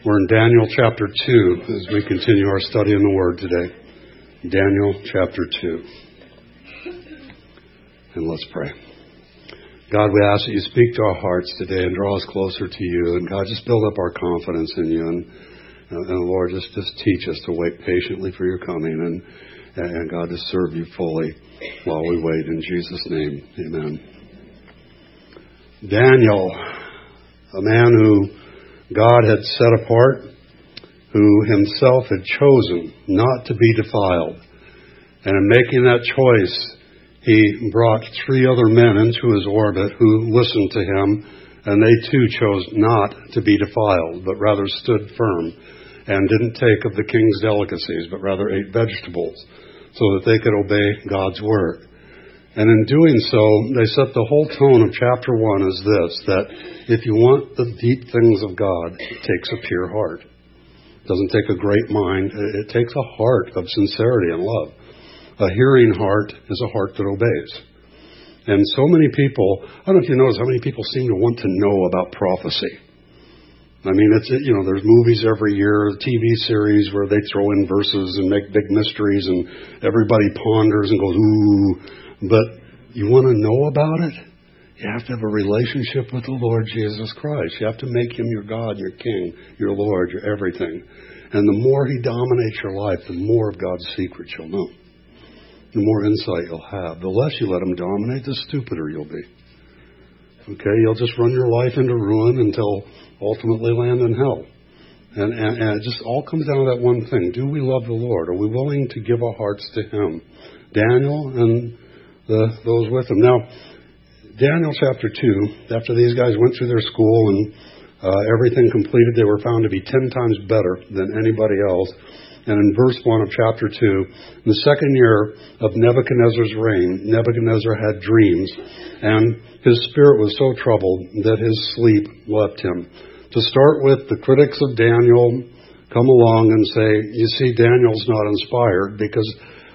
We're in Daniel chapter 2 as we continue our study in the Word today. Daniel chapter 2. And let's pray. God, we ask that you speak to our hearts today and draw us closer to you. And God, just build up our confidence in you. And Lord, just teach us to wait patiently for your coming. And God, to serve you fully while we wait. In Jesus' name, amen. Daniel, a man who God had set apart, who himself had chosen not to be defiled. And in making that choice, he brought 3 other men into his orbit who listened to him, and they too chose not to be defiled, but rather stood firm and didn't take of the king's delicacies, but rather ate vegetables so that they could obey God's word. And in doing so, they set the whole tone of chapter 1 as this, that if you want the deep things of God, it takes a pure heart. It doesn't take a great mind. It takes a heart of sincerity and love. A hearing heart is a heart that obeys. And so many people, I don't know if you notice how many people seem to want to know about prophecy. I mean, there's movies every year, TV series where they throw in verses and make big mysteries and everybody ponders and goes, ooh. But you want to know about it? You have to have a relationship with the Lord Jesus Christ. You have to make him your God, your King, your Lord, your everything. And the more he dominates your life, the more of God's secrets you'll know. The more insight you'll have. The less you let him dominate, the stupider you'll be. Okay? You'll just run your life into ruin until ultimately land in hell. And it just all comes down to that one thing. Do we love the Lord? Are we willing to give our hearts to him? Daniel and those with him. Now, Daniel chapter 2, after these guys went through their school and everything completed, they were found to be 10 times better than anybody else. And in verse 1 of chapter 2, in the second year of Nebuchadnezzar's reign, Nebuchadnezzar had dreams, and his spirit was so troubled that his sleep left him. To start with, the critics of Daniel come along and say, you see, Daniel's not inspired because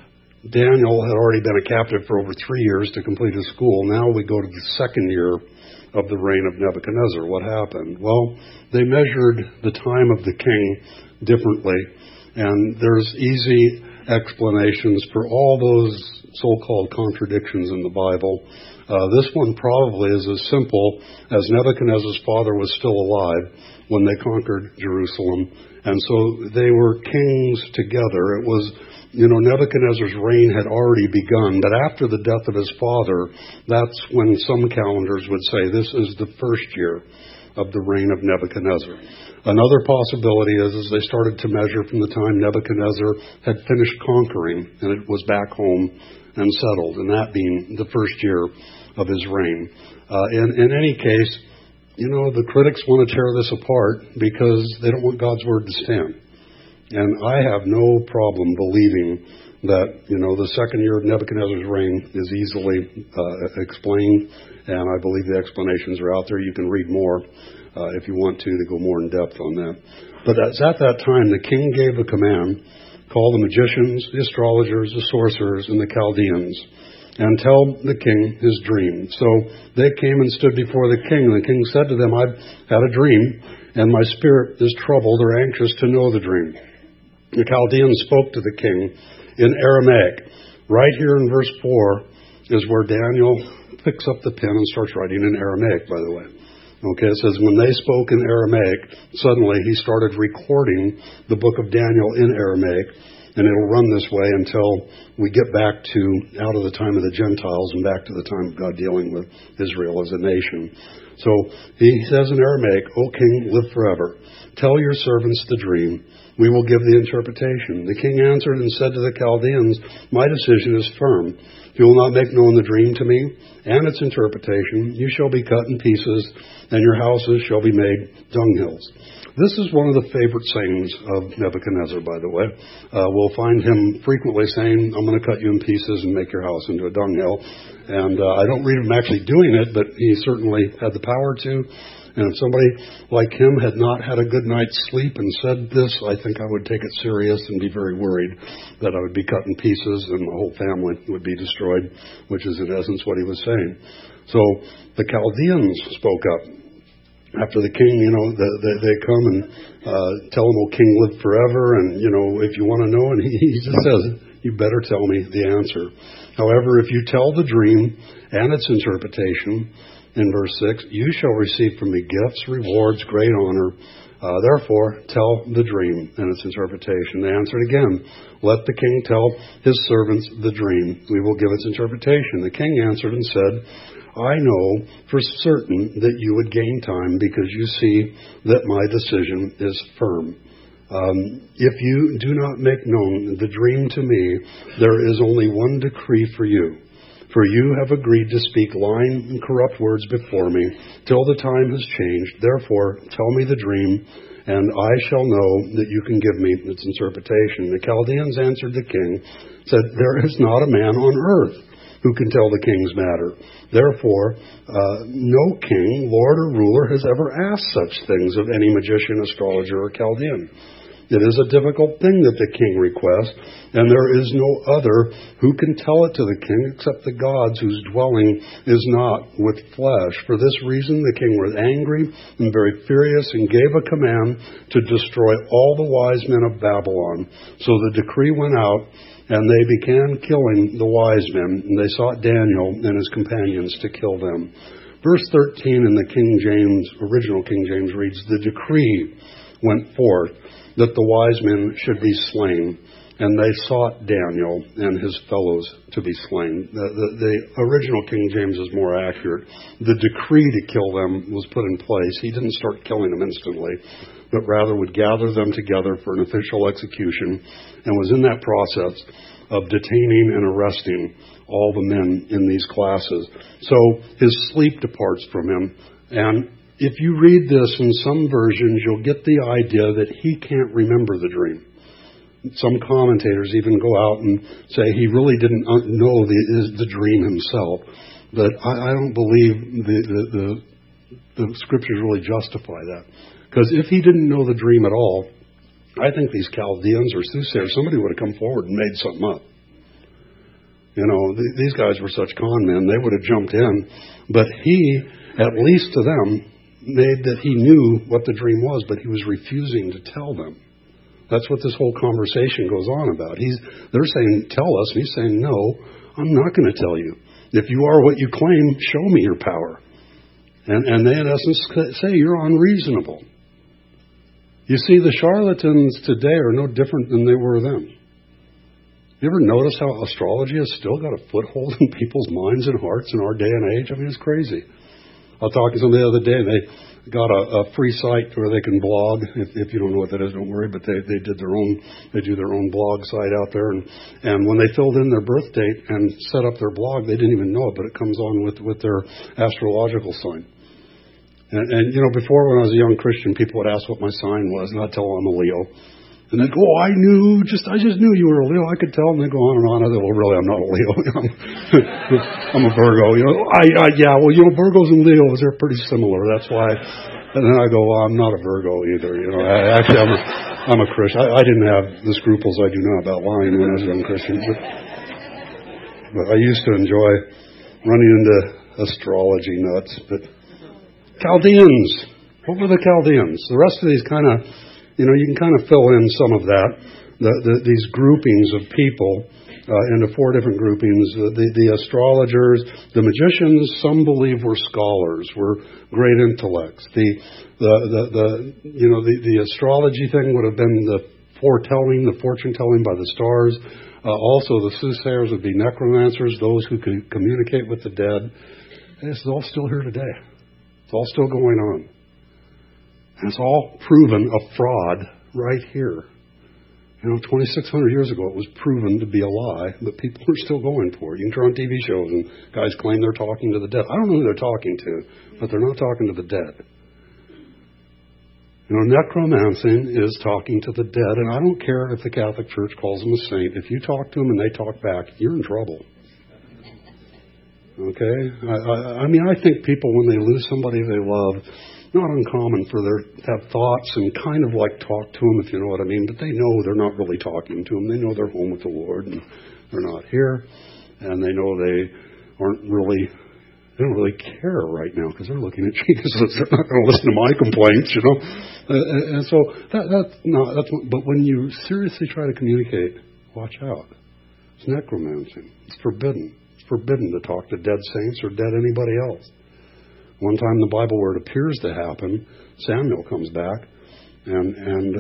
Daniel had already been a captive for over 3 years to complete his school. Now we go to the second year of the reign of Nebuchadnezzar. What happened? Well, they measured the time of the king differently, and there's easy explanations for all those so-called contradictions in the Bible. This one probably is as simple as Nebuchadnezzar's father was still alive when they conquered Jerusalem, and so they were kings together. It was Nebuchadnezzar's reign had already begun, but after the death of his father, that's when some calendars would say this is the first year of the reign of Nebuchadnezzar. Another possibility is they started to measure from the time Nebuchadnezzar had finished conquering and it was back home and settled, and that being the first year of his reign. In any case, the critics want to tear this apart because they don't want God's word to stand. And I have no problem believing that, the second year of Nebuchadnezzar's reign is easily explained, and I believe the explanations are out there. You can read more if you want to go more in depth on that. But at that time, the king gave a command, call the magicians, the astrologers, the sorcerers, and the Chaldeans, and tell the king his dream. So they came and stood before the king, and the king said to them, I've had a dream, and my spirit is troubled or anxious to know the dream. The Chaldeans spoke to the king in Aramaic. Right here in verse 4 is where Daniel picks up the pen and starts writing in Aramaic, by the way. Okay, it says when they spoke in Aramaic, suddenly he started recording the book of Daniel in Aramaic, and it'll run this way until we get back to out of the time of the Gentiles and back to the time of God dealing with Israel as a nation. So he says in Aramaic, O king, live forever. Tell your servants the dream. We will give the interpretation. The king answered and said to the Chaldeans, my decision is firm. If you will not make known the dream to me and its interpretation, you shall be cut in pieces, and your houses shall be made dunghills. This is one of the favorite sayings of Nebuchadnezzar, by the way. We'll find him frequently saying, I'm going to cut you in pieces and make your house into a dunghill. And I don't read him actually doing it, but he certainly had the power to. And if somebody like him had not had a good night's sleep and said this, I think I would take it serious and be very worried that I would be cut in pieces and the whole family would be destroyed, which is in essence what he was saying. So the Chaldeans spoke up. after the king, they come and tell him, "Oh, king, live forever," and, if you want to know, and he just says, "You better tell me the answer." However, if you tell the dream and its interpretation, in verse 6, "You shall receive from me gifts, rewards, great honor. Therefore, tell the dream and its interpretation." They answered again, "Let the king tell his servants the dream. We will give its interpretation." The king answered and said, "I know for certain that you would gain time because you see that my decision is firm. If you do not make known the dream to me, there is only one decree for you. For you have agreed to speak lying and corrupt words before me till the time has changed. Therefore, tell me the dream, and I shall know that you can give me its interpretation." The Chaldeans answered the king, said, "There is not a man on earth who can tell the king's matter. Therefore, no king, lord, or ruler has ever asked such things of any magician, astrologer, or Chaldean. It is a difficult thing that the king requests, and there is no other who can tell it to the king except the gods whose dwelling is not with flesh." For this reason the king was angry and very furious and gave a command to destroy all the wise men of Babylon. So the decree went out, and they began killing the wise men, and they sought Daniel and his companions to kill them. Verse 13 in the King James, original King James reads, "The decree went forth that the wise men should be slain, and they sought Daniel and his fellows to be slain." The original King James is more accurate. The decree to kill them was put in place. He didn't start killing them instantly, but rather would gather them together for an official execution, and was in that process of detaining and arresting all the men in these classes. So his sleep departs from him, and if you read this in some versions, you'll get the idea that he can't remember the dream. Some commentators even go out and say he really didn't know the dream himself. But I don't believe the scriptures really justify that. Because if he didn't know the dream at all, I think these Chaldeans or soothsayers, somebody would have come forward and made something up. These guys were such con men, they would have jumped in. But he, at least to them, made that he knew what the dream was, but he was refusing to tell them. That's what this whole conversation goes on about. They're saying, "Tell us," and he's saying, "No, I'm not going to tell you. If you are what you claim, show me your power." And they in essence say, "You're unreasonable." You see, the charlatans today are no different than they were then. You ever notice how astrology has still got a foothold in people's minds and hearts in our day and age? I mean, it's crazy. I was talking to somebody the other day, and they got a free site where they can blog. If you don't know what that is, don't worry. But they do their own blog site out there. And when they filled in their birth date and set up their blog, they didn't even know it, but it comes on with their astrological sign. And before, when I was a young Christian, people would ask what my sign was, and I'd tell them I'm a Leo. And they'd go, "Oh, I just knew you were a Leo. I could tell." And they'd go on and on. I said, "Well, really, I'm not a Leo. I'm a Virgo." Virgos and Leos are pretty similar. That's why. And then I go, "Well, I'm not a Virgo either." Actually, I'm a Christian. I didn't have the scruples I do now about lying when I was a young Christian. But I used to enjoy running into astrology nuts. But Chaldeans. What were the Chaldeans? The rest of these kind of, you can kind of fill in some of that. These groupings of people into four different groupings. The astrologers, the magicians, some believe were scholars, were great intellects. The astrology thing would have been the foretelling, the fortune telling by the stars. Also, the soothsayers would be necromancers, those who could communicate with the dead. And this is all still here today. It's all still going on. And it's all proven a fraud right here. 2,600 years ago it was proven to be a lie, but people are still going for it. You can turn on TV shows and guys claim they're talking to the dead. I don't know who they're talking to, but they're not talking to the dead. Necromancing is talking to the dead, and I don't care if the Catholic Church calls them a saint. If you talk to them and they talk back, you're in trouble. Okay? I think people, when they lose somebody they love, not uncommon for their to have thoughts and kind of like talk to them, if you know what I mean, but they know they're not really talking to them. They know they're home with the Lord and they're not here, and they know they aren't really They don't really care right now because they're looking at Jesus. They're not going to listen to my complaints, you know. And so that's not. But when you seriously try to communicate, watch out. It's necromancy. It's forbidden. It's forbidden to talk to dead saints or dead anybody else. One time in the Bible where it appears to happen, Samuel comes back, and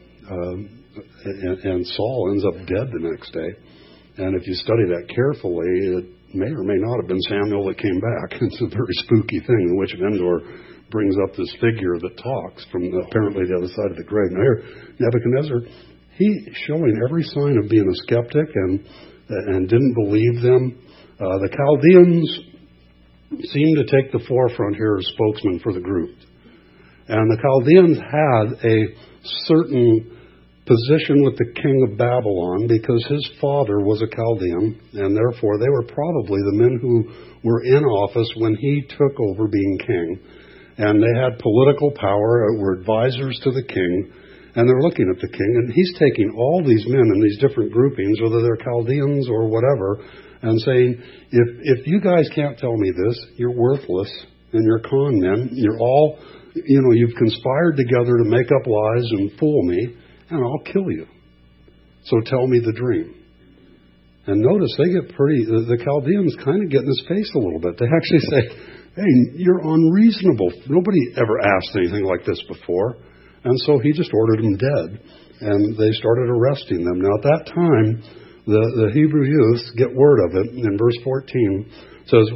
Saul ends up dead the next day. And if you study that carefully, it may or may not have been Samuel that came back. It's a very spooky thing in which Endor brings up this figure that talks from apparently the other side of the grave. Now here, Nebuchadnezzar, he's showing every sign of being a skeptic and didn't believe them. The Chaldeans seem to take the forefront here as spokesmen for the group. And the Chaldeans had a certain position with the king of Babylon because his father was a Chaldean, and therefore they were probably the men who were in office when he took over being king. And they had political power, were advisors to the king, and they're looking at the king, and he's taking all these men in these different groupings, whether they're Chaldeans or whatever, and saying, if you guys can't tell me this, you're worthless, and you're con men, you're all, you've conspired together to make up lies and fool me, and I'll kill you. So tell me the dream. And notice they get the Chaldeans kind of get in his face a little bit. They actually say, hey, you're unreasonable. Nobody ever asked anything like this before. And so he just ordered them dead. And they started arresting them. Now at that time, the Hebrew youths get word of it. In verse 14, it says,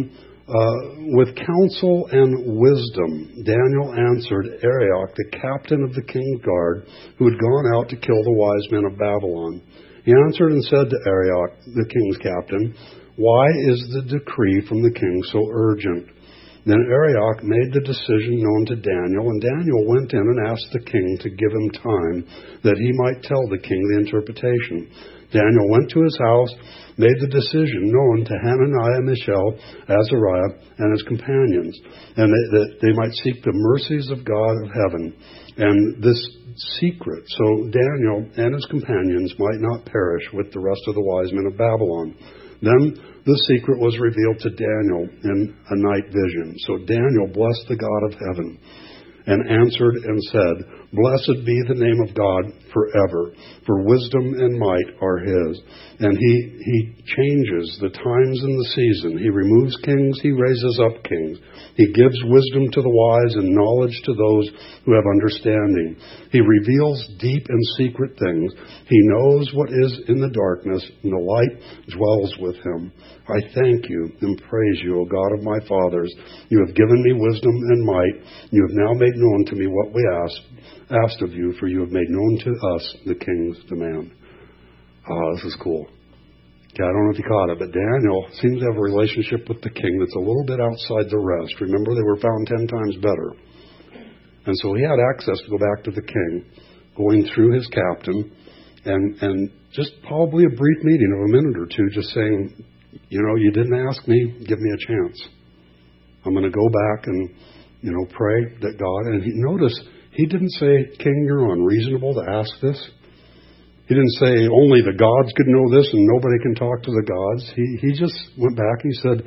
with counsel and wisdom, Daniel answered Arioch, the captain of the king's guard, who had gone out to kill the wise men of Babylon. He answered and said to Arioch, the king's captain, why is the decree from the king so urgent? Then Arioch made the decision known to Daniel, and Daniel went in and asked the king to give him time that he might tell the king the interpretation. Daniel went to his house, made the decision known to Hananiah, Mishael, Azariah, and his companions, and that they might seek the mercies of God of heaven. And this secret, so Daniel and his companions might not perish with the rest of the wise men of Babylon. Then the secret was revealed to Daniel in a night vision. So Daniel blessed the God of heaven and answered and said, blessed be the name of God forever, for wisdom and might are his. And he changes the times and the season. He removes kings, he raises up kings. He gives wisdom to the wise and knowledge to those who have understanding. He reveals deep and secret things. He knows what is in the darkness, and the light dwells with him. I thank you and praise you, O God of my fathers. You have given me wisdom and might. You have now made known to me what we asked of you, for you have made known to us the king's demand. This is cool. Okay, I don't know if you caught it, but Daniel seems to have a relationship with the king that's a little bit outside the rest. Remember, they were found 10 times better. And so he had access to go back to the king, going through his captain, and just probably a brief meeting of a minute or two, just saying, you didn't ask me, give me a chance. I'm going to go back and, pray that God, and notice, he didn't say, King, you're unreasonable to ask this. He didn't say only the gods could know this and nobody can talk to the gods. He just went back and he said,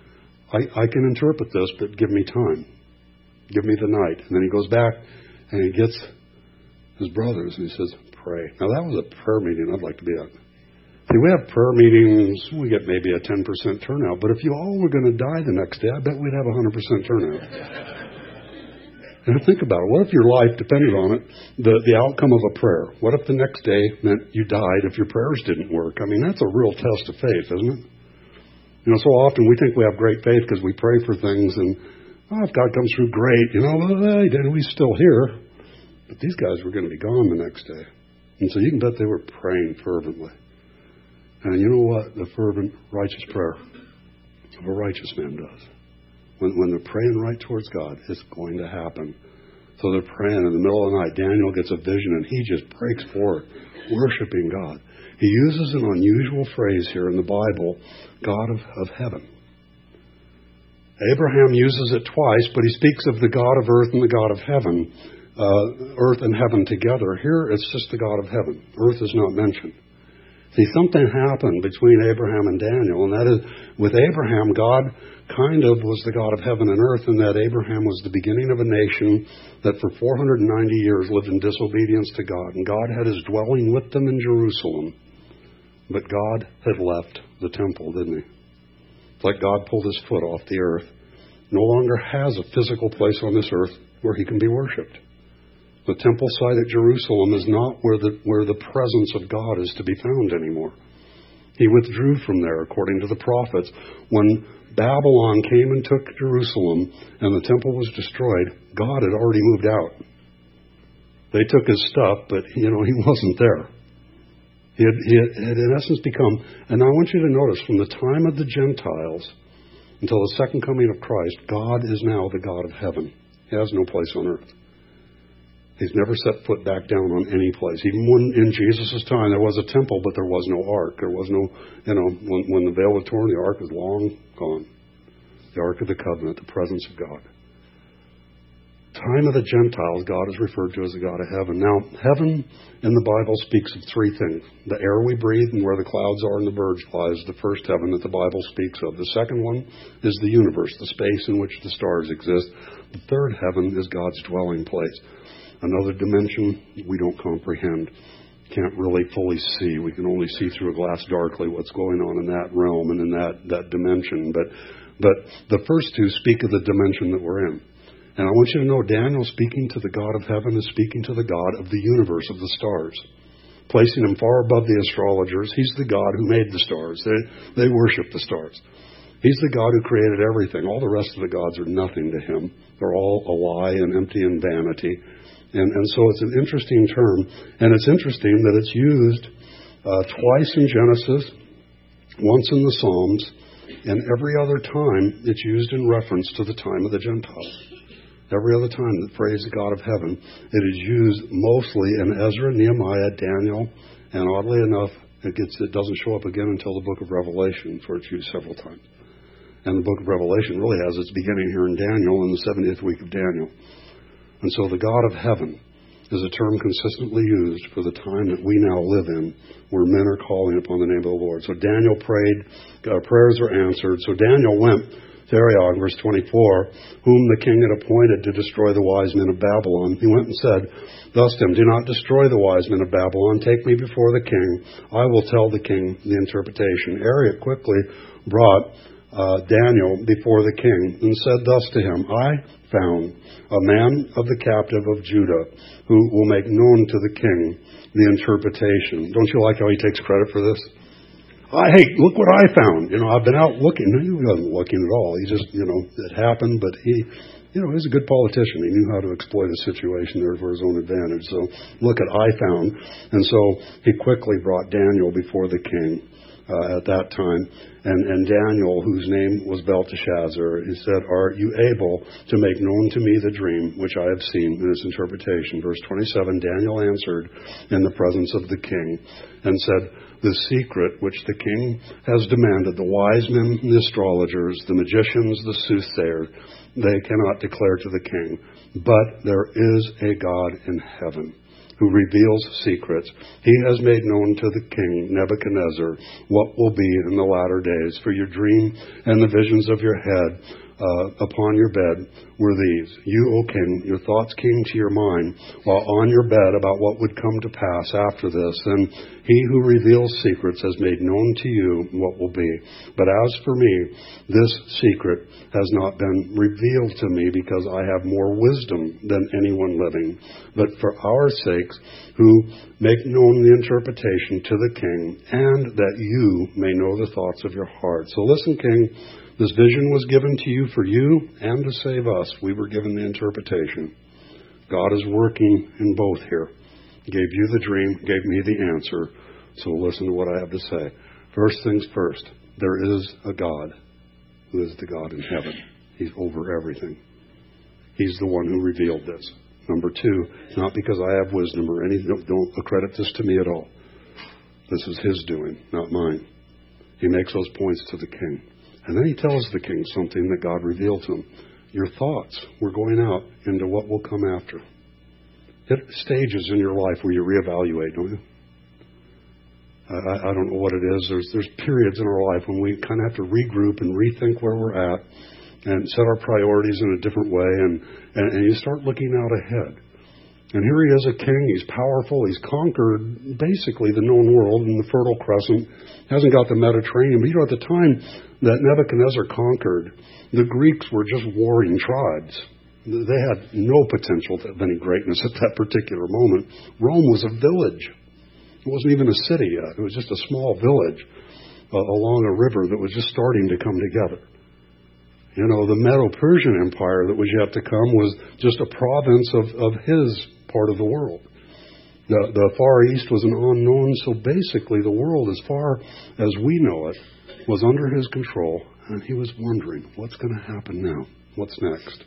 I can interpret this, but give me time. Give me the night. And then he goes back and he gets his brothers and he says, pray. Now that was a prayer meeting I'd like to be at. See, we have prayer meetings, we get maybe a 10% turnout, but if you all were going to die the next day, I bet we'd have 100% turnout. And think about it. What if your life depended on it, the outcome of a prayer? What if the next day meant you died if your prayers didn't work? I mean, that's a real test of faith, isn't it? So often we think we have great faith because we pray for things and, if God comes through, great. He's still here. But these guys were going to be gone the next day. And so you can bet they were praying fervently. And you know what? The fervent, righteous prayer of a righteous man does. When they're praying right towards God, it's going to happen. So they're praying in the middle of the night. Daniel gets a vision and he just breaks forth, worshiping God. He uses an unusual phrase here in the Bible, God of heaven. Abraham uses it twice, but he speaks of the God of earth and the God of heaven, earth and heaven together. Here it's just the God of heaven. Earth is not mentioned. See, something happened between Abraham and Daniel, and that is, with Abraham, God kind of was the God of heaven and earth, and that Abraham was the beginning of a nation that for 490 years lived in disobedience to God, and God had his dwelling with them in Jerusalem, but God had left the temple, didn't he? It's like God pulled his foot off the earth. No longer has a physical place on this earth where he can be worshipped. The temple site at Jerusalem is not where the presence of God is to be found anymore. He withdrew from there, according to the prophets. When Babylon came and took Jerusalem and the temple was destroyed, God had already moved out. They took his stuff, but he wasn't there. He had in essence become, and I want you to notice, from the time of the Gentiles until the second coming of Christ, God is now the God of heaven. He has no place on earth. He's never set foot back down on any place. Even when in Jesus' time there was a temple, but there was no ark. There was no, when the veil was torn, the ark was long gone. The ark of the covenant, the presence of God. Time of the Gentiles, God is referred to as the God of heaven. Now, heaven in the Bible speaks of three things. The air we breathe and where the clouds are and the birds fly is the first heaven that the Bible speaks of. The second one is the universe, the space in which the stars exist. The third heaven is God's dwelling place. Another dimension we don't comprehend. Can't really fully see. We can only see through a glass darkly what's going on in that realm and in that dimension. But the first two speak of the dimension that we're in. And I want you to know, Daniel, speaking to the God of heaven, is speaking to the God of the universe, of the stars. Placing him far above the astrologers. He's the God who made the stars. They worship the stars. He's the God who created everything. All the rest of the gods are nothing to him. They're all a lie and empty and vanity. And so it's an interesting term. And it's interesting that it's used twice in Genesis, once in the Psalms, and every other time it's used in reference to the time of the Gentiles. Every other time the phrase the God of heaven, it is used mostly in Ezra, Nehemiah, Daniel, and oddly enough, it doesn't show up again until the book of Revelation, where it's used several times. And the book of Revelation really has its beginning here in Daniel, in the 70th week of Daniel. And so the God of heaven is a term consistently used for the time that we now live in, where men are calling upon the name of the Lord. So Daniel prayed, prayers were answered. So Daniel went to Arioch, verse 24, whom the king had appointed to destroy the wise men of Babylon. He went and said thus to him, do not destroy the wise men of Babylon. Take me before the king. I will tell the king the interpretation. Arioch quickly brought Daniel before the king and said thus to him, I found a man of the captive of Judah who will make known to the king the interpretation. Don't you like how he takes credit for this? Hey, look what I found. I've been out looking. No, he wasn't looking at all. He just, it happened, but he was a good politician. He knew how to exploit a situation there for his own advantage. So look at I found. And so he quickly brought Daniel before the king at that time. And Daniel, whose name was Belteshazzar, he said, are you able to make known to me the dream which I have seen in its interpretation? Verse 27, Daniel answered in the presence of the king and said, the secret which the king has demanded, the wise men, the astrologers, the magicians, the soothsayers, they cannot declare to the king. But there is a God in heaven who reveals secrets. He has made known to the king Nebuchadnezzar what will be in the latter days. For your dream and the visions of your head upon your bed were these. You, O king, your thoughts came to your mind while on your bed about what would come to pass after this. And he who reveals secrets has made known to you what will be. But as for me, this secret has not been revealed to me because I have more wisdom than anyone living. But for our sakes, who make known the interpretation to the king, and that you may know the thoughts of your heart. So listen, king, this vision was given to you for you and to save us. We were given the interpretation. God is working in both here. Gave you the dream, gave me the answer. So listen to what I have to say. First things first, there is a God who is the God in heaven. He's over everything. He's the one who revealed this. Number two, not because I have wisdom or anything. Don't accredit this to me at all. This is his doing, not mine. He makes those points to the king. And then he tells the king something that God revealed to him. Your thoughts were going out into what will come after. Hit stages in your life where you reevaluate, don't you? I don't know what it is. There's periods in our life when we kind of have to regroup and rethink where we're at and set our priorities in a different way, and you start looking out ahead. And here he is, a king. He's powerful. He's conquered basically the known world in the Fertile Crescent. Hasn't got the Mediterranean. But at the time that Nebuchadnezzar conquered, the Greeks were just warring tribes. They had no potential of any greatness at that particular moment. Rome was a village. It wasn't even a city yet. It was just a small village along a river that was just starting to come together. The Medo-Persian Empire that was yet to come was just a province of his part of the world. The Far East was an unknown, so basically the world, as far as we know it, was under his control, and he was wondering, what's going to happen now? What's next?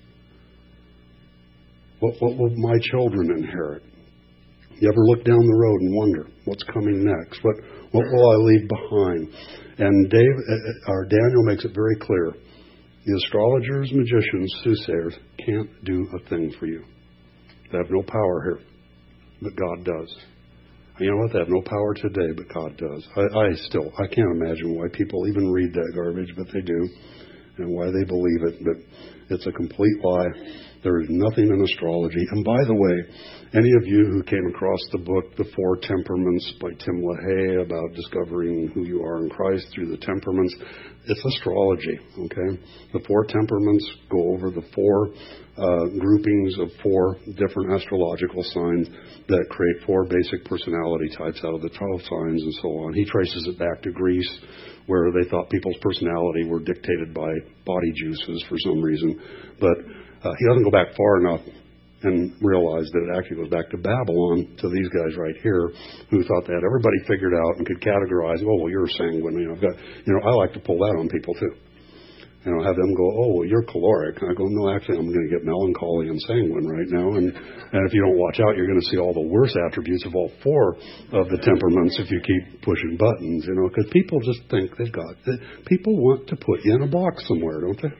What will my children inherit? You ever look down the road and wonder, what's coming next? What will I leave behind? And Daniel makes it very clear. The astrologers, magicians, soothsayers can't do a thing for you. They have no power here, but God does. And you know what? They have no power today, but God does. I can't imagine why people even read that garbage, but they do, and why they believe it. But it's a complete lie. There is nothing in astrology. And by the way, any of you who came across the book, The Four Temperaments by Tim LaHaye, about discovering who you are in Christ through the temperaments, it's astrology, okay? The four temperaments go over the four groupings of four different astrological signs that create four basic personality types out of the 12 signs and so on. He traces it back to Greece, where they thought people's personality were dictated by body juices for some reason. But he doesn't go back far enough and realize that it actually goes back to Babylon, to these guys right here, who thought that everybody figured out and could categorize, oh, well, you're sanguine. I like to pull that on people too. Have them go, oh, well, you're caloric. And I go, no, actually, I'm going to get melancholy and sanguine right now. And if you don't watch out, you're going to see all the worst attributes of all four of the temperaments if you keep pushing buttons, because people just think people want to put you in a box somewhere, don't they?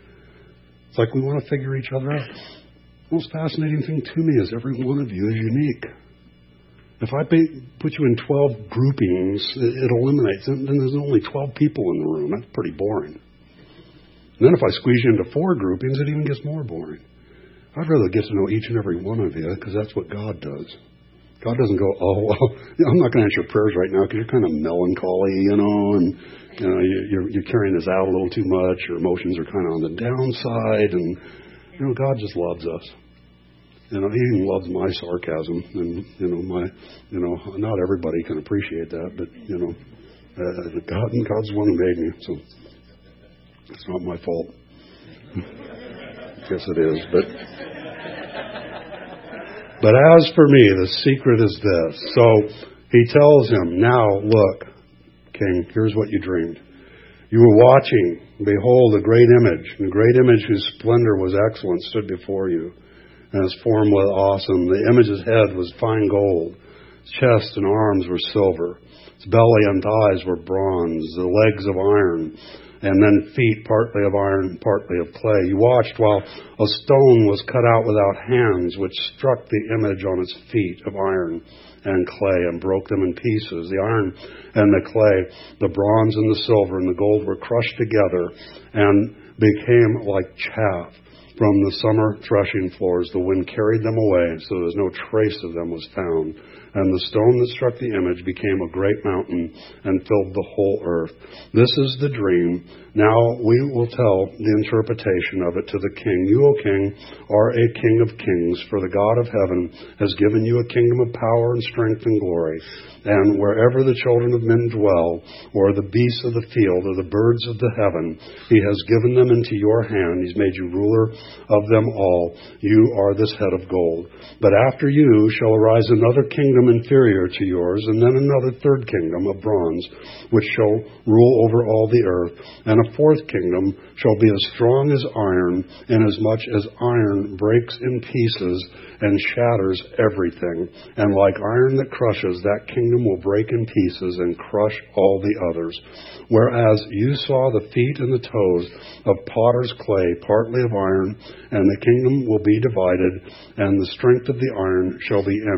It's like we want to figure each other out. The most fascinating thing to me is every one of you is unique. If I put you in 12 groupings, it eliminates, then there's only 12 people in the room. That's pretty boring. And then if I squeeze you into 4 groupings, it even gets more boring. I'd rather get to know each and every one of you, because that's what God does. God doesn't go, oh, well, I'm not going to answer your prayers right now because you're kind of melancholy, and you're carrying this out a little too much. Your emotions are kind of on the downside, and God just loves us. He even loves my sarcasm, and not everybody can appreciate that, but God's the one who made me, so it's not my fault. Guess it is, But as for me, the secret is this. So he tells him, now look, King, here's what you dreamed. You were watching, behold, a great image, and a great image whose splendor was excellent stood before you, and its form was awesome. The image's head was fine gold, its chest and arms were silver, its belly and thighs were bronze, the legs of iron, and then feet partly of iron, partly of clay. You watched while a stone was cut out without hands, which struck the image on its feet of iron and clay and broke them in pieces. The iron and the clay, the bronze and the silver and the gold were crushed together and became like chaff from the summer threshing floors. The wind carried them away, so there was no trace of them was found. And the stone that struck the image became a great mountain and filled the whole earth. This is the dream. Now we will tell the interpretation of it to the king. You, O king, are a king of kings, for the God of heaven has given you a kingdom of power and strength and glory. And wherever the children of men dwell, or the beasts of the field, or the birds of the heaven, he has given them into your hand. He's made you ruler of them all. You are this head of gold. But after you shall arise another kingdom inferior to yours, and then another third kingdom of bronze, which shall rule over all the earth. And a fourth kingdom shall be as strong as iron, inasmuch as iron breaks in pieces and shatters everything. And like iron that crushes, that kingdom will break in pieces and crush all the others. Whereas you saw the feet and the toes of potter's clay, partly of iron, and the kingdom will be divided, and the strength of the iron shall be in it.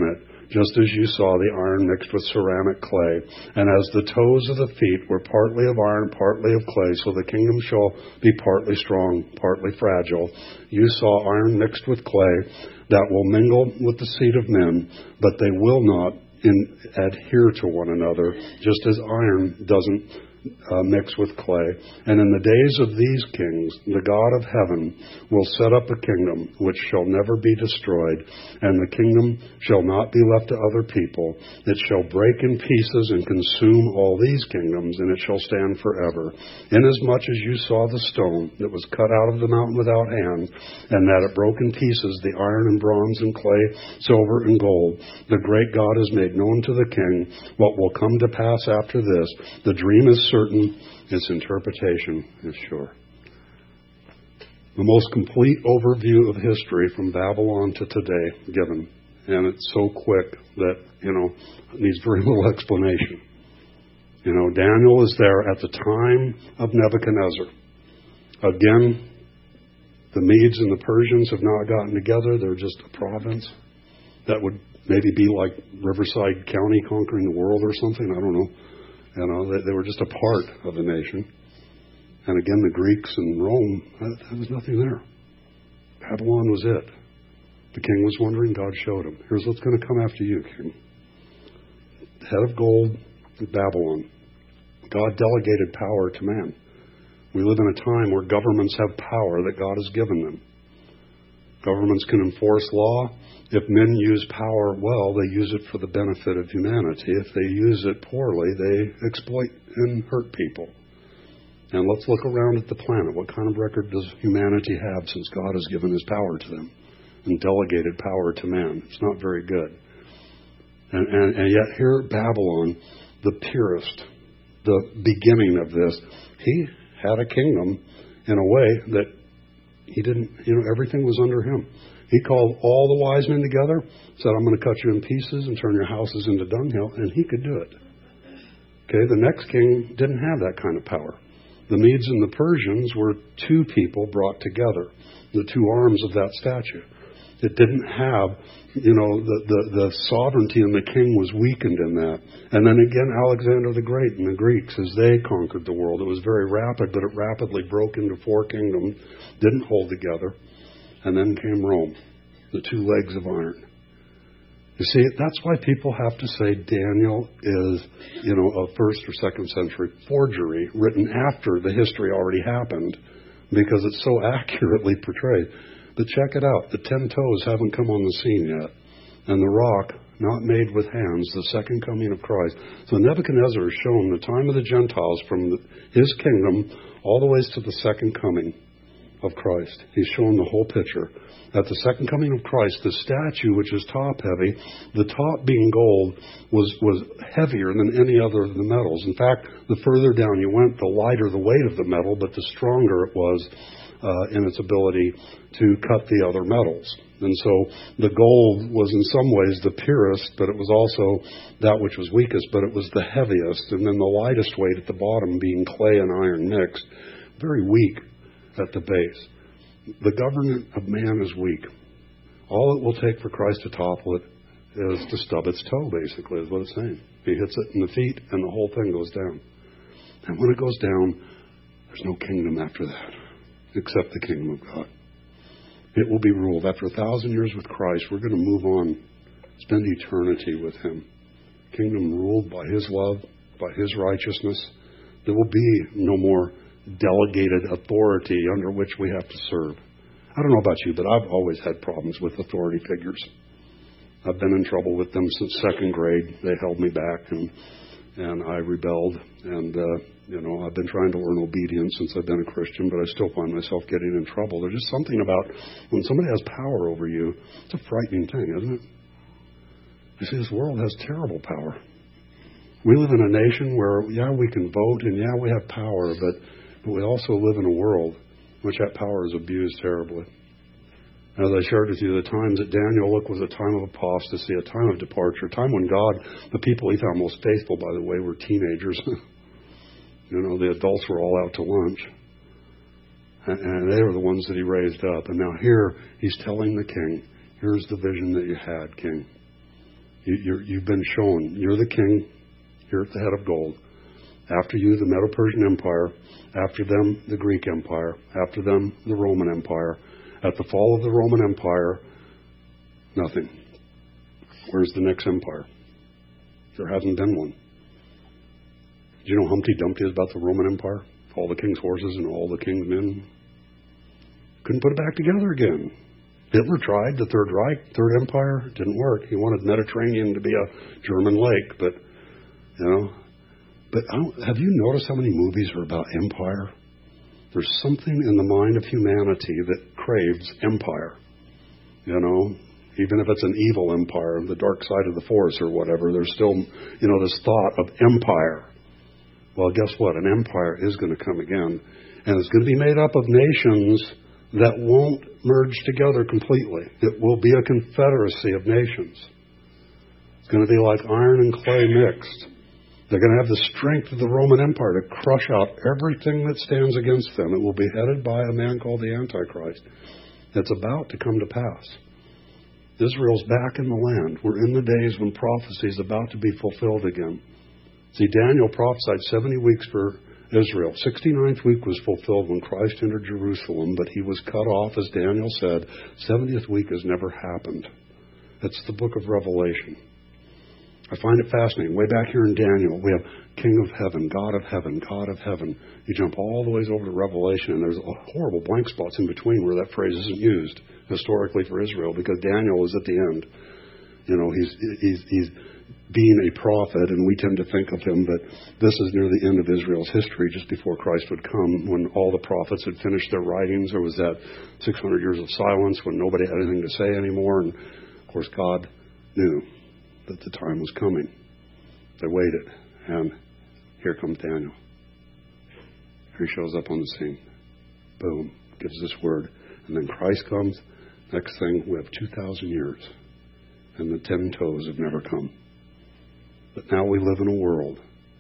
just as you saw the iron mixed with ceramic clay. And as the toes of the feet were partly of iron, partly of clay, so the kingdom shall be partly strong, partly fragile. You saw iron mixed with clay that will mingle with the seed of men, but they will not adhere to one another, just as iron doesn't mix with clay. And in the days of these kings, the God of heaven will set up a kingdom which shall never be destroyed, and the kingdom shall not be left to other people. It shall break in pieces and consume all these kingdoms, and it shall stand forever. Inasmuch as you saw the stone that was cut out of the mountain without hands, and that it broke in pieces the iron and bronze and clay, silver and gold, the great God has made known to the king what will come to pass after this. The dream is certain, its interpretation is sure. The most complete overview of history from Babylon to today given, and it's so quick that, it needs very little explanation. Daniel is there at the time of Nebuchadnezzar. Again, the Medes and the Persians have not gotten together. They're just a province. That would maybe be like Riverside County conquering the world or something. I don't know. They were just a part of the nation. And again, the Greeks and Rome, there was nothing there. Babylon was it. The king was wondering, God showed him. Here's what's going to come after you, king. Head of gold, Babylon. God delegated power to man. We live in a time where governments have power that God has given them. Governments can enforce law. If men use power well, they use it for the benefit of humanity. If they use it poorly, they exploit and hurt people. And let's look around at the planet. What kind of record does humanity have since God has given his power to them and delegated power to man? It's not very good. And yet here at Babylon, the purest, the beginning of this, he had a kingdom in a way that he didn't, everything was under him. He called all the wise men together, said, I'm going to cut you in pieces and turn your houses into dunghill, and he could do it. Okay, the next king didn't have that kind of power. The Medes and the Persians were two people brought together, the two arms of that statue. It didn't have, the sovereignty in the king was weakened in that. And then again, Alexander the Great and the Greeks, as they conquered the world, it was very rapid, but it rapidly broke into four kingdoms, didn't hold together. And then came Rome, the two legs of iron. You see, that's why people have to say Daniel is, a first or second century forgery written after the history already happened, because it's so accurately portrayed. But check it out. The 10 toes haven't come on the scene yet. And the rock, not made with hands, the second coming of Christ. So Nebuchadnezzar has shown the time of the Gentiles from his kingdom all the ways to the second coming of Christ. He's shown the whole picture. At the second coming of Christ, the statue, which is top heavy, the top being gold, was heavier than any other of the metals. In fact, the further down you went, the lighter the weight of the metal, but the stronger it was in its ability to cut the other metals. And so the gold was in some ways the purest, but it was also that which was weakest, but it was the heaviest. And then the lightest weight at the bottom being clay and iron mixed, very weak at the base. The government of man is weak. All it will take for Christ to topple it is to stub its toe, basically, is what it's saying. He hits it in the feet, and the whole thing goes down. And when it goes down, there's no kingdom after that, except the kingdom of God. It will be ruled. After 1,000 years with Christ, we're going to move on, spend eternity with him. Kingdom ruled by his love, by his righteousness. There will be no more delegated authority under which we have to serve. I don't know about you, but I've always had problems with authority figures. I've been in trouble with them since second grade. They held me back, and I rebelled. And, I've been trying to learn obedience since I've been a Christian, but I still find myself getting in trouble. There's just something about when somebody has power over you, it's a frightening thing, isn't it? You see, this world has terrible power. We live in a nation where, we can vote, and we have power, but we also live in a world in which that power is abused terribly. As I shared with you, the times that Daniel looked was a time of apostasy, a time of departure, a time when God, the people he found most faithful, by the way, were teenagers. The adults were all out to lunch. And they were the ones that he raised up. And now here, he's telling the king, here's the vision that you had, king. You've been shown. You're the king. You're at the head of gold. After you, the Medo-Persian Empire. After them, the Greek Empire. After them, the Roman Empire. At the fall of the Roman Empire, nothing. Where's the next empire? There hasn't been one. Do you know Humpty Dumpty is about the Roman Empire? All the king's horses and all the king's men. Couldn't put it back together again. Hitler tried, the Third Reich, Third Empire, didn't work. He wanted the Mediterranean to be a German lake, but, have you noticed how many movies are about empire? There's something in the mind of humanity that craves empire. Even if it's an evil empire, the dark side of the force or whatever, there's still, this thought of empire. Well, guess what? An empire is going to come again, and it's going to be made up of nations that won't merge together completely. It will be a confederacy of nations. It's going to be like iron and clay mixed. They're going to have the strength of the Roman Empire to crush out everything that stands against them. It will be headed by a man called the Antichrist. It's about to come to pass. Israel's back in the land. We're in the days when prophecy is about to be fulfilled again. See, Daniel prophesied 70 weeks for Israel. 69th week was fulfilled when Christ entered Jerusalem, but he was cut off, as Daniel said. 70th week has never happened. It's the book of Revelation. I find it fascinating. Way back here in Daniel, we have King of Heaven, God of Heaven, God of Heaven. You jump all the ways over to Revelation, and there's horrible blank spots in between where that phrase isn't used historically for Israel, because Daniel is at the end. He's being a prophet, and we tend to think of him, but this is near the end of Israel's history, just before Christ would come, when all the prophets had finished their writings. There was that 600 years of silence when nobody had anything to say anymore, and of course God knew that the time was coming. They waited, and here comes Daniel. Here he shows up on the scene. Boom, gives this word, and then Christ comes. Next thing, we have 2,000 years, and the 10 toes have never come. But now we live in a world.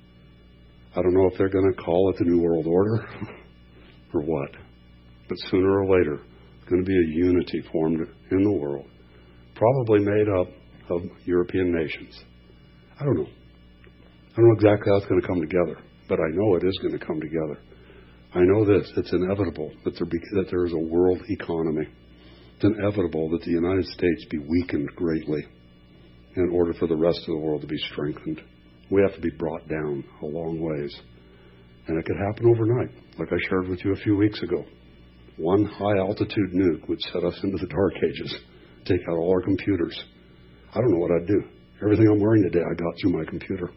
I don't know if they're going to call it the New World Order or what, but sooner or later, there's going to be a unity formed in the world, probably made up of European nations. I don't know. I don't know exactly how it's going to come together, but I know it is going to come together. I know this. It's inevitable that there is a world economy. It's inevitable that the United States be weakened greatly in order for the rest of the world to be strengthened. We have to be brought down a long ways. And it could happen overnight, like I shared with you a few weeks ago. One high-altitude nuke would set us into the dark ages, take out all our computers. I don't know what I'd do. Everything I'm wearing today, I got through my computer.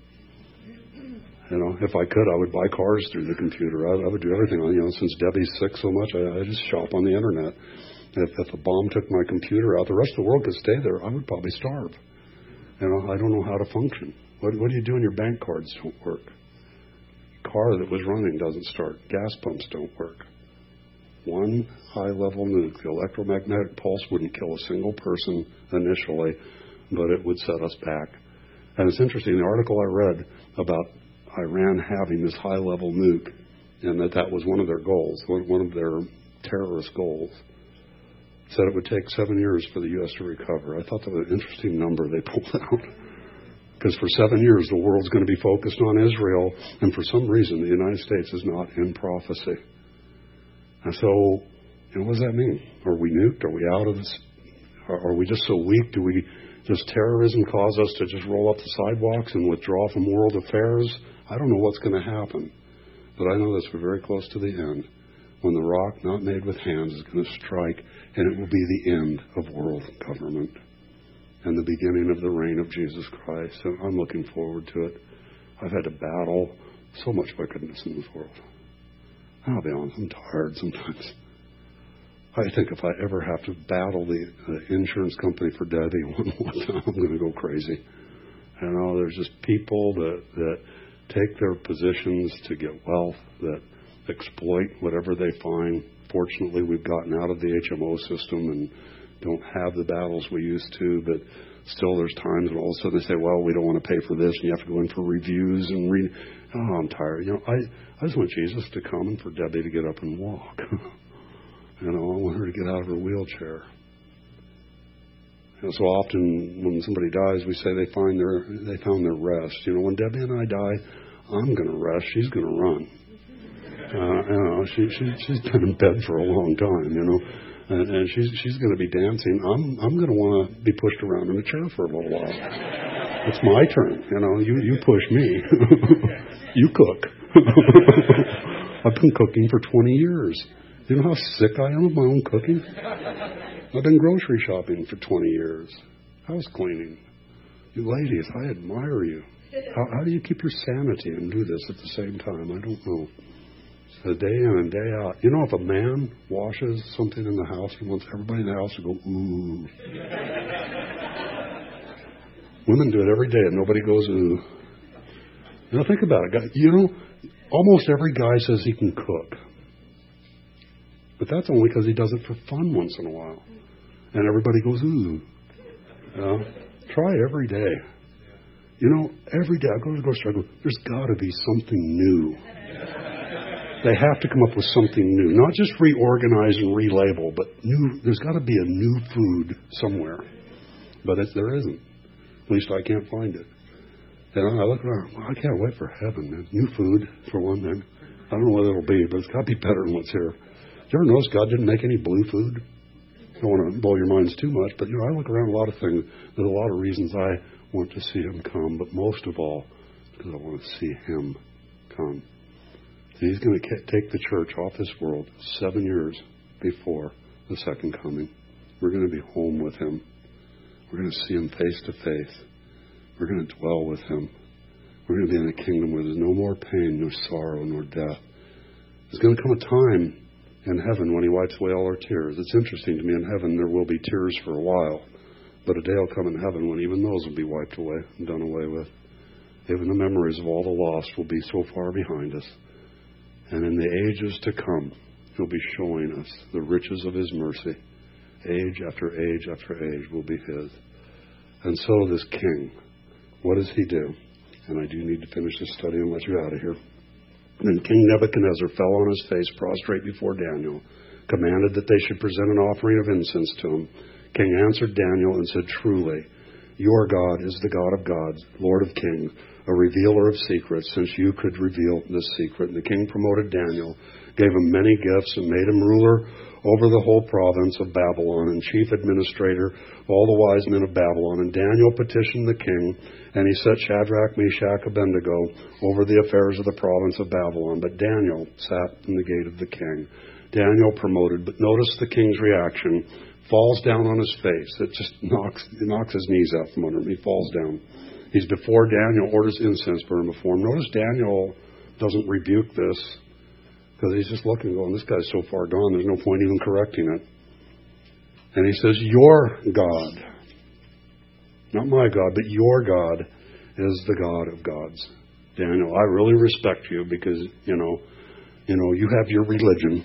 If I could, I would buy cars through the computer. I would do everything. Since Debbie's sick so much, I just shop on the internet. If a bomb took my computer out, the rest of the world could stay there. I would probably starve. I don't know how to function. What do you do when your bank cards don't work? Car that was running doesn't start. Gas pumps don't work. One high-level nuke, the electromagnetic pulse wouldn't kill a single person initially, but it would set us back. And it's interesting, the article I read about Iran having this high-level nuke, and that was one of their goals, one of their terrorist goals, said it would take 7 years for the U.S. to recover. I thought that was an interesting number they pulled out. Because for 7 years, the world's going to be focused on Israel, and for some reason, the United States is not in prophecy. And so, what does that mean? Are we nuked? Are we out of this? Are we just so weak? Does terrorism cause us to just roll up the sidewalks and withdraw from world affairs? I don't know what's going to happen. But I know this, we're very close to the end, when the rock not made with hands is going to strike, and it will be the end of world government and the beginning of the reign of Jesus Christ. And I'm looking forward to it. I've had to battle so much wickedness in this world. I'll be honest, I'm tired sometimes. I think if I ever have to battle the insurance company for Debbie one more time, I'm going to go crazy. There's just people that take their positions to get wealth, that exploit whatever they find. Fortunately, we've gotten out of the HMO system and don't have the battles we used to, but still there's times when all of a sudden they say, well, we don't want to pay for this, and you have to go in for reviews and read. Oh, I'm tired. I just want Jesus to come and for Debbie to get up and walk. I want her to get out of her wheelchair. So often when somebody dies, we say they found their rest. When Debbie and I die, I'm going to rest. She's going to run. She's been in bed for a long time, and she's going to be dancing. I'm going to want to be pushed around in a chair for a little while. It's my turn. You push me. You cook. I've been cooking for 20 years. You know how sick I am of my own cooking? I've been grocery shopping for 20 years. House cleaning. You ladies, I admire you. How do you keep your sanity and do this at the same time? I don't know. It's day in and day out. If a man washes something in the house, he wants everybody in the house to go, ooh. Women do it every day and nobody goes, ooh. Think about it. Almost every guy says he can cook. But that's only because he does it for fun once in a while. And everybody goes, ooh. Try every day. Every day I go to the grocery store, I go, there's got to be something new. They have to come up with something new. Not just reorganize and relabel, but new. There's got to be a new food somewhere. But there isn't. At least I can't find it. And I look around, I can't wait for heaven, man. New food, for one thing. I don't know what it'll be, but it's got to be better than what's here. Did you ever notice God didn't make any blue food? I don't want to blow your minds too much, but I look around a lot of things. There's a lot of reasons I want to see Him come, but most of all, because I want to see Him come. He's going to take the church off this world 7 years before the second coming. We're going to be home with Him. We're going to see Him face to face. We're going to dwell with Him. We're going to be in a kingdom where there's no more pain, no sorrow, nor death. There's going to come a time in heaven when He wipes away all our tears. It's interesting to me, in heaven there will be tears for a while, but a day will come in heaven when even those will be wiped away and done away with. Even the memories of all the lost will be so far behind us. And in the ages to come, He'll be showing us the riches of His mercy. Age after age after age will be His. And so this king, what does he do? And I do need to finish this study and let you out of here. Then King Nebuchadnezzar fell on his face, prostrate before Daniel, commanded that they should present an offering of incense to him. King answered Daniel and said, truly, your God is the God of gods, Lord of kings, a revealer of secrets, since you could reveal this secret. And the king promoted Daniel, gave him many gifts, and made him ruler over the whole province of Babylon and chief administrator of all the wise men of Babylon. And Daniel petitioned the king, and he set Shadrach, Meshach, Abednego over the affairs of the province of Babylon. But Daniel sat in the gate of the king. Daniel promoted, but notice the king's reaction. Falls down on his face. It just knocks his knees out from under him. He falls down. He's before Daniel, orders incense burned before him. Notice Daniel doesn't rebuke this, because he's just looking, going, this guy's so far gone, there's no point even correcting it. And he says, your God, not my God, but your God is the God of gods. Daniel, I really respect you because, you have your religion.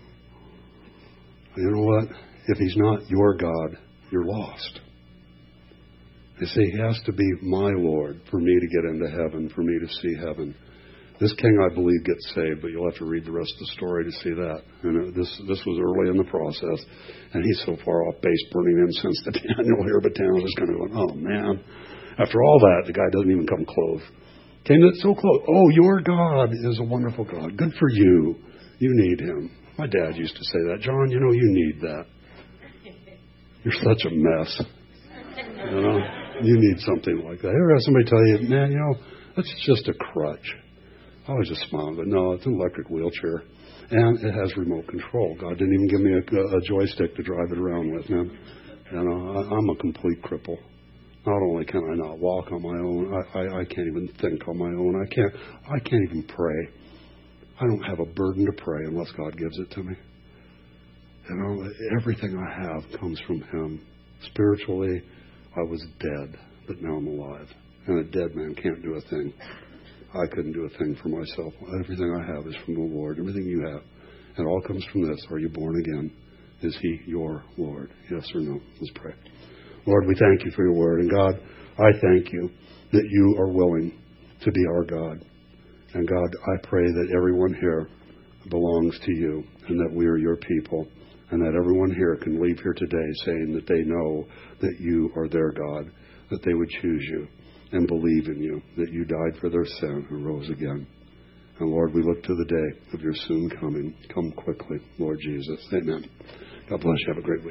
You know what? If He's not your God, you're lost. You see, He has to be my Lord for me to get into heaven, for me to see heaven. This king, I believe, gets saved, but you'll have to read the rest of the story to see that. And this was early in the process, and he's so far off base burning incense to Daniel here, but Daniel's just kind of going, oh, man. After all that, the guy doesn't even come close. Came so close. Oh, your God is a wonderful God. Good for you. You need Him. My dad used to say that. John, you need that. You're such a mess. You need something like that. Ever have somebody tell you, man, that's just a crutch. I was just smiling, but no, it's an electric wheelchair. And it has remote control. God didn't even give me a joystick to drive it around with, man. I'm a complete cripple. Not only can I not walk on my own, I can't even think on my own. I can't even pray. I don't have a burden to pray unless God gives it to me. Everything I have comes from Him. Spiritually, I was dead, but now I'm alive. And a dead man can't do a thing. I couldn't do a thing for myself. Everything I have is from the Lord. Everything you have. And it all comes from this. Are you born again? Is He your Lord? Yes or no? Let's pray. Lord, we thank You for Your word. And God, I thank You that You are willing to be our God. And God, I pray that everyone here belongs to You and that we are Your people and that everyone here can leave here today saying that they know that you are their God, that they would choose you and believe in you, that you died for their sin and rose again. And Lord, we look to the day of your soon coming. Come quickly, Lord Jesus. Amen. God bless you. Have a great week.